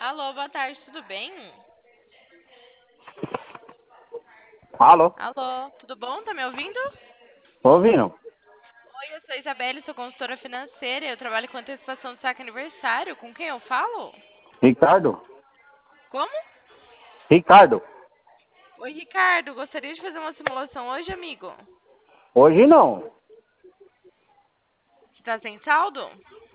Alô, boa tarde, tudo bem? Alô? Alô, tudo bom? Tá me ouvindo? Tô ouvindo. Oi, eu sou a Isabelle, sou consultora financeira e eu trabalho com antecipação do saque aniversário. Com quem eu falo? Ricardo? Como? Ricardo? Oi, Ricardo, gostaria de fazer uma simulação hoje, amigo? Hoje não. Você tá sem saldo?